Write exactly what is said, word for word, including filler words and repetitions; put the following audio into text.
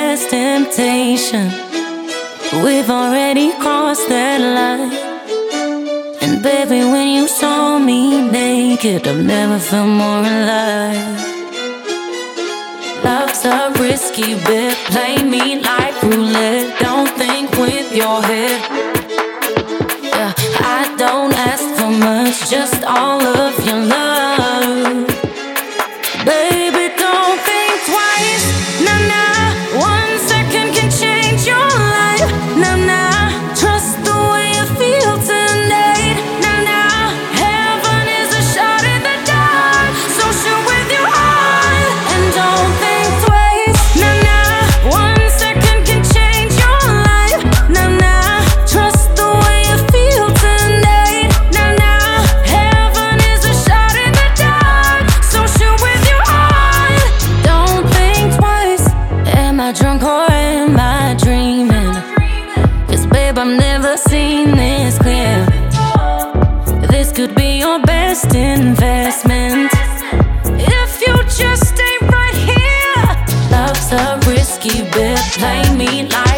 past temptation. We've already crossed that line. And baby, when you saw me naked, I've never felt more alive. Love's a risky bet, play me like roulette. Don't think with your head. Yeah, I don't ask for much, just all of your love. Baby, don't think twice. Nah, nah, one second can change your life. Nah, nah, trust the way you feel tonight. Nah, nah, heaven is a shot in the dark, so shoot with your heart and don't think twice. Nah, nah, one second can change your life. Nah, nah, trust the way you feel tonight. Nah, nah, heaven is a shot in the dark, so shoot with your heart. Don't think twice. Am I drunk or am I dreaming? 'Cause babe, I've never seen this clear. This could be your best investment if you just stay right here. Love's a risky bet, play me like